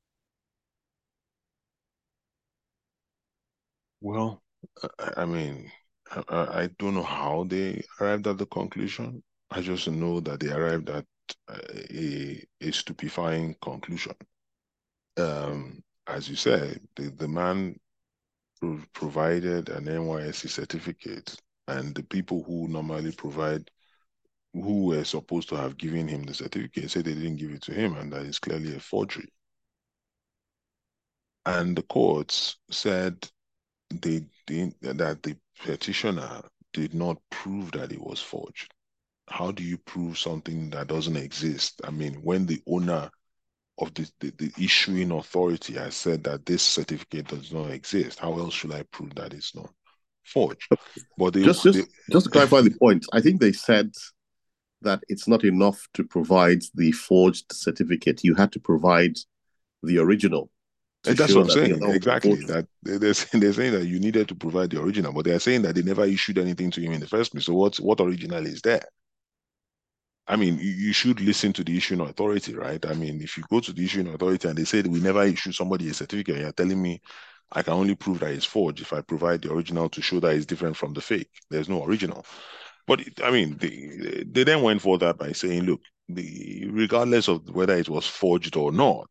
Well, I mean, I, I don't know how they arrived at the conclusion. I just know that they arrived at a, a stupefying conclusion. Um, as you said, the, the man pro provided an N Y S C certificate, and the people who normally provide, who were supposed to have given him the certificate, said they didn't give it to him, and that is clearly a forgery. And the courts said they did that the petitioner did not prove that it was forged. How do you prove something that doesn't exist? I mean, when the owner of the, the, the issuing authority has said that this certificate does not exist, how else should I prove that it's not forged? But they, Just, just, they just to clarify the point, I think they said that it's not enough to provide the forged certificate. You had to provide the original to and that's what show I'm that the saying. other was a Exactly. forgery. That they're saying, they're saying that you needed to provide the original, but they're saying that they never issued anything to him in the first place. So what what original is there? I mean, you, you should listen to the issuing authority, right? I mean, if you go to the issuing authority and they say that we never issue somebody a certificate, you're telling me I can only prove that it's forged if I provide the original to show that it's different from the fake. There's no original. But I mean, they, they then went further by saying, look, the regardless of whether it was forged or not,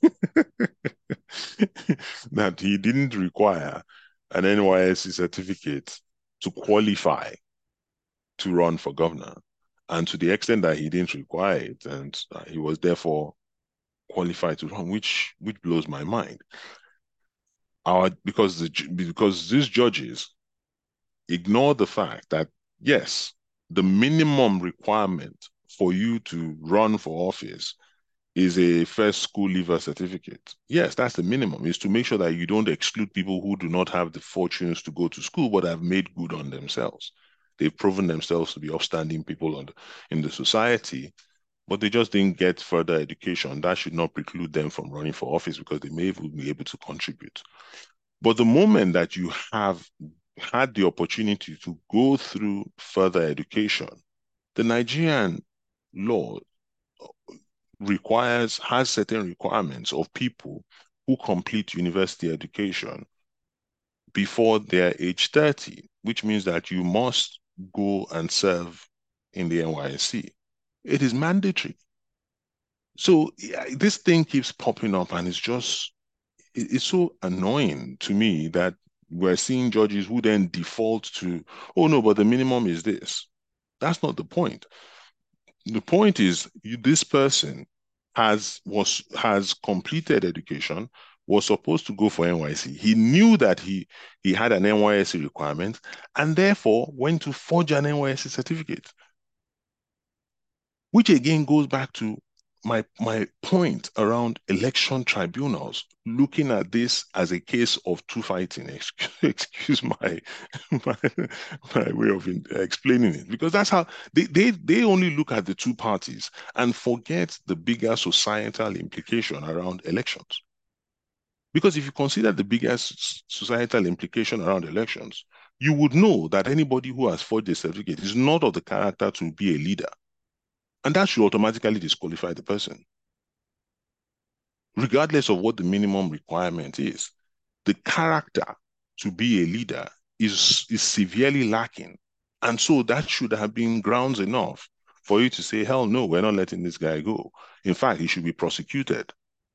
that he didn't require an N Y S C certificate to qualify to run for governor. And to the extent that he didn't require it, and uh, he was therefore qualified to run, which which blows my mind. Our because the because these judges ignore the fact that yes, the minimum requirement for you to run for office is a first school leaver certificate. Yes, that's the minimum, is to make sure that you don't exclude people who do not have the fortunes to go to school but have made good on themselves. They've proven themselves to be upstanding people on the, in the society, but they just didn't get further education. That should not preclude them from running for office because they may even be able to contribute. But the moment that you have had the opportunity to go through further education, the Nigerian law requires, has certain requirements of people who complete university education before they're age thirty, which means that you must go and serve in the N Y S C. It is mandatory. So yeah, this thing keeps popping up and it's just, it's so annoying to me that we're seeing judges who then default to, oh no, but the minimum is this. That's not the point. The point is you, this person has was has completed education, was supposed to go for N Y C. He knew that he he had an N Y S C requirement and therefore went to forge an N Y S C certificate, which again goes back to my my point around election tribunals looking at this as a case of two fighting. Excuse, excuse my, my my way of in, explaining it, because that's how they, they they only look at the two parties and forget the bigger societal implication around elections. Because if you consider the biggest societal implication around elections, you would know that anybody who has forged a certificate is not of the character to be a leader. And that should automatically disqualify the person, regardless of what the minimum requirement is. The character to be a leader is, is severely lacking. And so that should have been grounds enough for you to say, hell no, we're not letting this guy go. In fact, he should be prosecuted.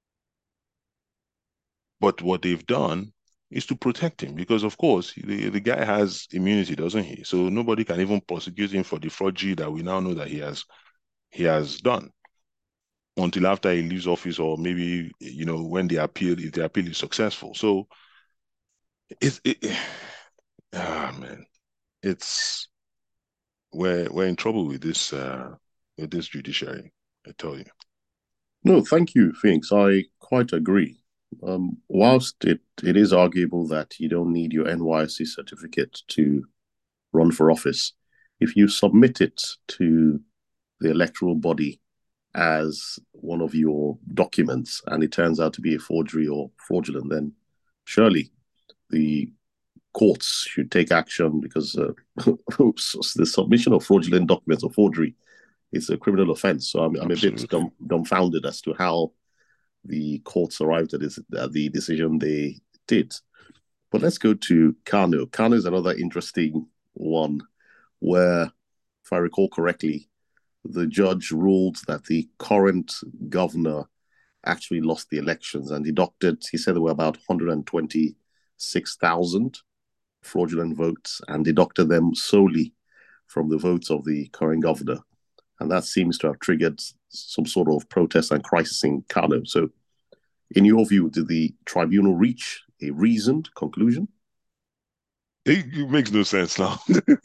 But what they've done is to protect him because, of course, the, the guy has immunity, doesn't he? So nobody can even prosecute him for the fraud that we now know that he has he has done until after he leaves office, or maybe, you know, when the appeal, if the appeal is successful. So it's it, ah man, it's we're we're in trouble with this uh with this judiciary, I tell you. No, thank you, Phoenix. I quite agree. Um, whilst it, it is arguable that you don't need your N Y S C certificate to run for office, if you submit it to the electoral body as one of your documents and it turns out to be a forgery or fraudulent, then surely the courts should take action because uh, the submission of fraudulent documents or forgery is a criminal offense. So I'm, I'm a bit dumb, dumbfounded as to how the courts arrived at, this, at the decision they did. But let's go to Kano. Kano is another interesting one where, if I recall correctly, the judge ruled that the current governor actually lost the elections and deducted, he said there were about one hundred twenty-six thousand fraudulent votes and deducted them solely from the votes of the current governor. And that seems to have triggered some sort of protest and crisis in Kano. So, in your view, did the tribunal reach a reasoned conclusion? It, it makes no sense now.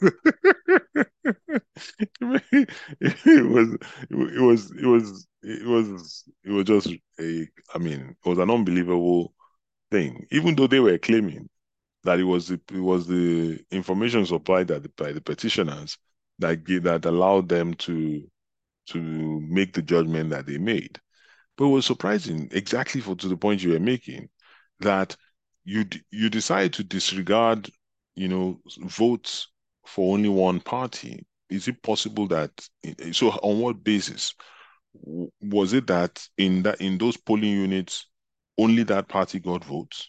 it was, it was, it was, it was, it was just a. I mean, it was an unbelievable thing. Even though they were claiming that it was the, it was the information supplied by the, by the petitioners that that allowed them to to make the judgment that they made. But it was surprising, exactly for to the point you were making, that you you decide to disregard, you know, votes for only one party. Is it possible that so on what basis was it that in that in those polling units only that party got votes?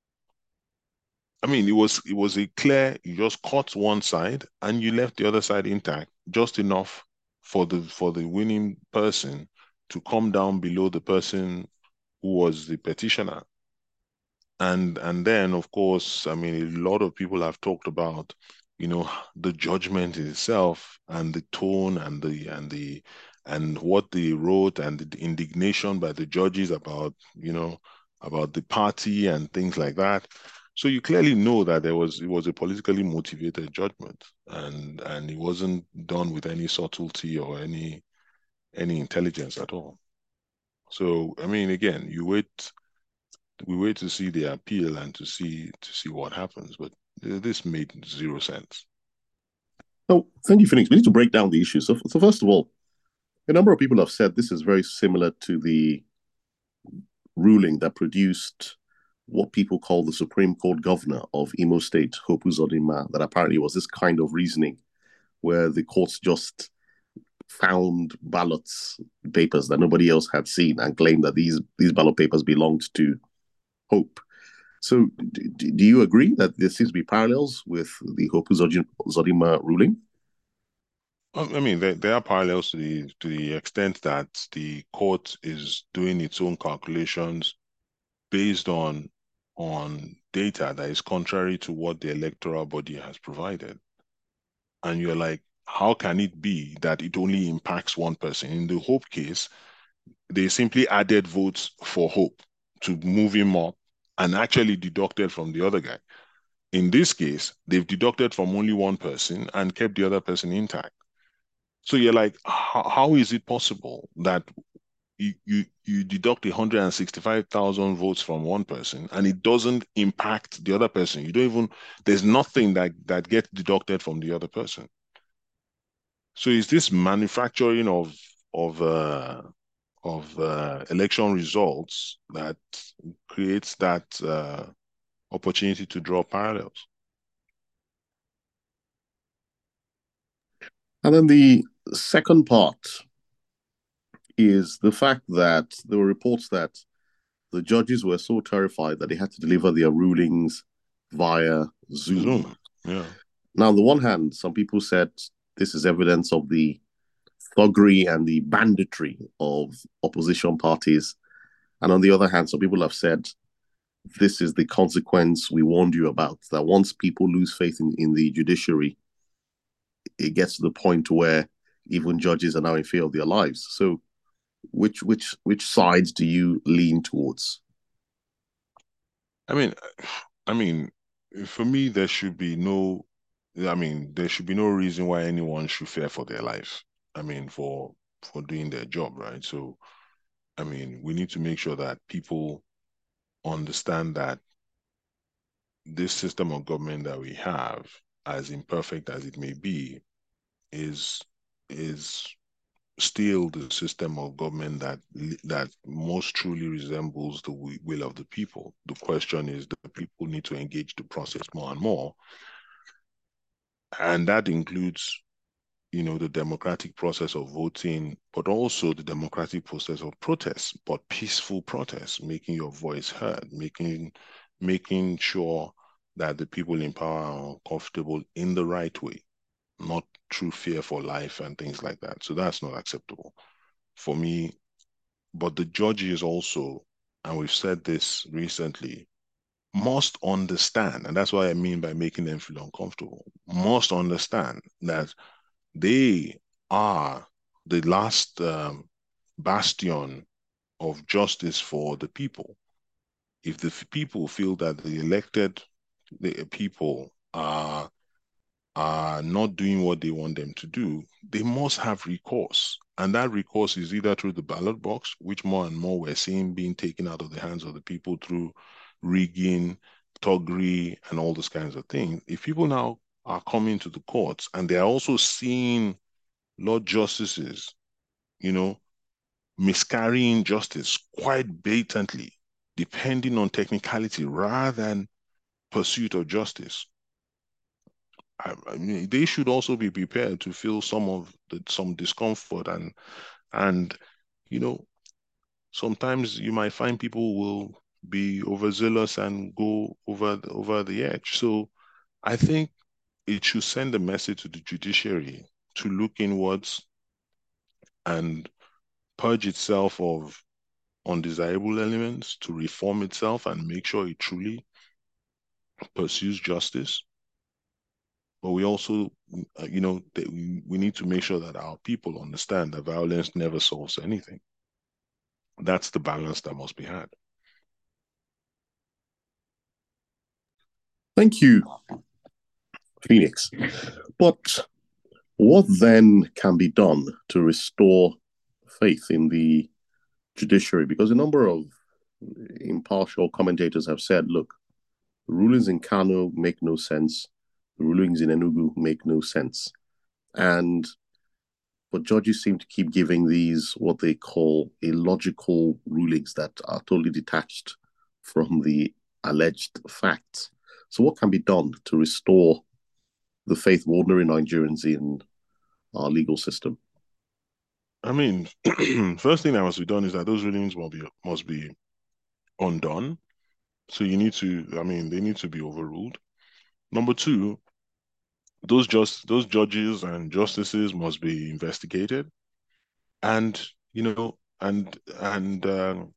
I mean, it was it was a clear, you just cut one side and you left the other side intact, just enough for the for the winning person to come down below the person who was the petitioner. And and then, of course, I mean, a lot of people have talked about, you know, the judgment itself and the tone and the and the and what they wrote and the indignation by the judges about, you know, about the party and things like that. So you clearly know that there was it was a politically motivated judgment, and and it wasn't done with any subtlety or any any intelligence at all. So I mean, again, you wait we wait to see the appeal and to see to see what happens. But this made zero sense. Oh, thank you, Phoenix. We need to break down the issue. So, so first of all, a number of people have said this is very similar to the ruling that produced what people call the Supreme Court governor of Imo State, Hope Uzodinma, that apparently was this kind of reasoning where the courts just found ballots papers that nobody else had seen and claimed that these these ballot papers belonged to Hope. So, do, do you agree that there seems to be parallels with the Hope Uzodinma ruling? I mean, there, there are parallels to the to the extent that the court is doing its own calculations based on on data that is contrary to what the electoral body has provided. And you're like, how can it be that it only impacts one person? In the Hope case, they simply added votes for Hope to move him up and actually deducted from the other guy. In this case, they've deducted from only one person and kept the other person intact. So you're like, how, how is it possible that you, you, you deduct one hundred sixty-five thousand votes from one person and it doesn't impact the other person? You don't even, there's nothing that, that gets deducted from the other person. So is this manufacturing of, of, uh, of uh, election results that creates that uh, opportunity to draw parallels? And then the second part is the fact that there were reports that the judges were so terrified that they had to deliver their rulings via Zoom. Zoom, yeah. Now, on the one hand, some people said this is evidence of the thuggery and the banditry of opposition parties. And on the other hand, some people have said this is the consequence we warned you about, that once people lose faith in, in the judiciary, it gets to the point where even judges are now in fear of their lives. So which which which sides do you lean towards? I mean, I mean, for me, there should be no, I mean, there should be no reason why anyone should fear for their life. I mean, for for doing their job, right? So, I mean, we need to make sure that people understand that this system of government that we have, as imperfect as it may be, is is still the system of government that that most truly resembles the will of the people. The question is, the people need to engage the process more and more, and that includes, you know, the democratic process of voting, but also the democratic process of protest, but peaceful protest, making your voice heard, making making sure that the people in power are comfortable in the right way, not through fear for life and things like that. So that's not acceptable for me. But the judges also, and we've said this recently, must understand, and that's what I mean by making them feel uncomfortable, must understand that they are the last um, bastion of justice for the people. If the people feel that the elected the people are are not doing what they want them to do, they must have recourse. And that recourse is either through the ballot box, which more and more we're seeing being taken out of the hands of the people through rigging, thuggery, and all those kinds of things. If people now are coming to the courts and they're also seeing Lord Justices, you know, miscarrying justice quite blatantly, depending on technicality rather than pursuit of justice, I, I mean, they should also be prepared to feel some of the, some discomfort and and you know sometimes you might find people will be overzealous and go over the, over the edge. So I think it should send a message to the judiciary to look inwards and purge itself of undesirable elements, to reform itself and make sure it truly pursues justice. But we also, uh, you know, that we, we need to make sure that our people understand that violence never solves anything. That's the balance that must be had. Thank you, Phoenix. But what then can be done to restore faith in the judiciary? Because a number of impartial commentators have said, look, the rulings in Kano make no sense, the rulings in Enugu make no sense. And but judges seem to keep giving these what they call illogical rulings that are totally detached from the alleged facts. So, what can be done to restore the faith of ordinary Nigerians in our legal system? I mean, first thing that must be done is that those rulings must be must be undone. So you need to, I mean, they need to be overruled. Number two, those just those judges and justices must be investigated, and you know, and and um,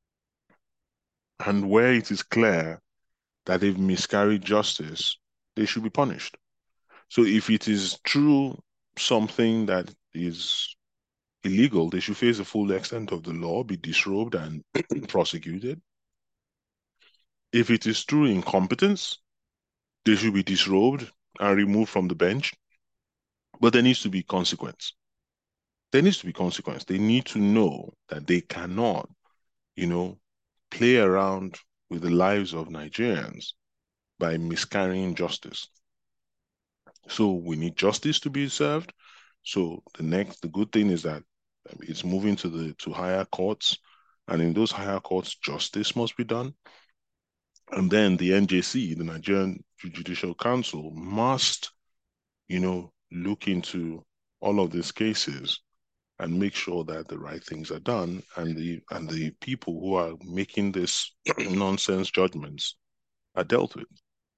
and where it is clear that they've miscarried justice, they should be punished. So if it is true something that is illegal, they should face the full extent of the law, be disrobed and prosecuted. If it is true incompetence, they should be disrobed and removed from the bench. But there needs to be consequence. There needs to be consequence. They need to know that they cannot, you know, play around with the lives of Nigerians by miscarrying justice. So we need justice to be served. So the next, the good thing is that it's moving to the to higher courts, and in those higher courts, justice must be done. And then the N J C, the Nigerian Judicial Council, must, you know, look into all of these cases and make sure that the right things are done, and the and the people who are making this nonsense judgments are dealt with.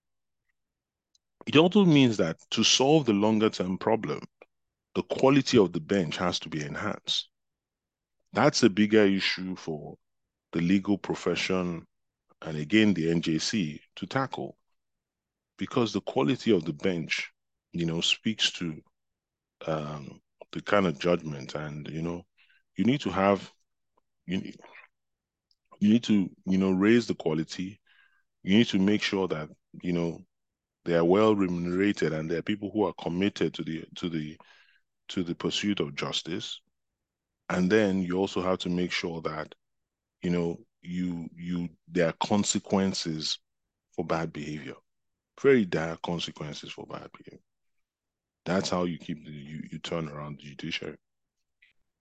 It also means that to solve the longer term problem, the quality of the bench has to be enhanced. That's a bigger issue for the legal profession and again the N J C to tackle, because the quality of the bench, you know, speaks to um, the kind of judgment, and you know, you need to have you you need to you know raise the quality. You need to make sure that you know they are well remunerated and there are people who are committed to the to the to the pursuit of justice. And then you also have to make sure that you know you you there are consequences for bad behavior, very dire consequences for bad behavior. That's how you keep the you, you turn around the judiciary.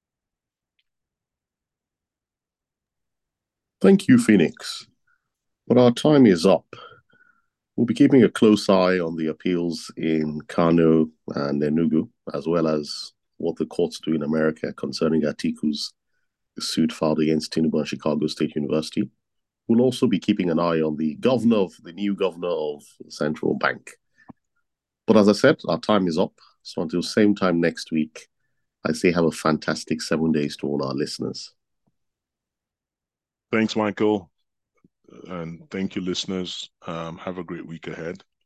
Thank you, Phoenix. But our time is up. We'll be keeping a close eye on the appeals in Kano and Enugu, as well as what the courts do in America concerning Atiku's suit filed against Tinubu and Chicago State University. We'll also be keeping an eye on the governor of the new governor of the central bank. But as I said, our time is up. So until same time next week, I say have a fantastic seven days to all our listeners. Thanks, Michael. And thank you, listeners. Um, have a great week ahead.